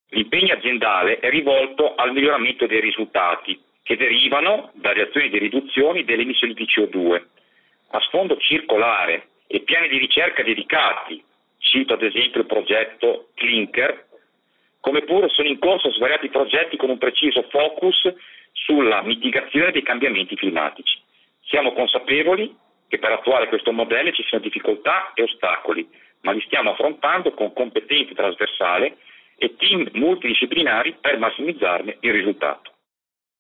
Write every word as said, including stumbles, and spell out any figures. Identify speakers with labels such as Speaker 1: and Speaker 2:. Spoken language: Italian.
Speaker 1: L'impegno aziendale è rivolto al miglioramento dei risultati che derivano dalle azioni di riduzione delle emissioni di C O due, a sfondo circolare e piani di ricerca dedicati, cito ad esempio il progetto Clinker, come pure sono in corso svariati progetti con un preciso focus sulla mitigazione dei cambiamenti climatici. Siamo consapevoli che per attuare questo modello ci siano difficoltà e ostacoli, ma li stiamo affrontando con competenza trasversale e team multidisciplinari per massimizzarne il risultato.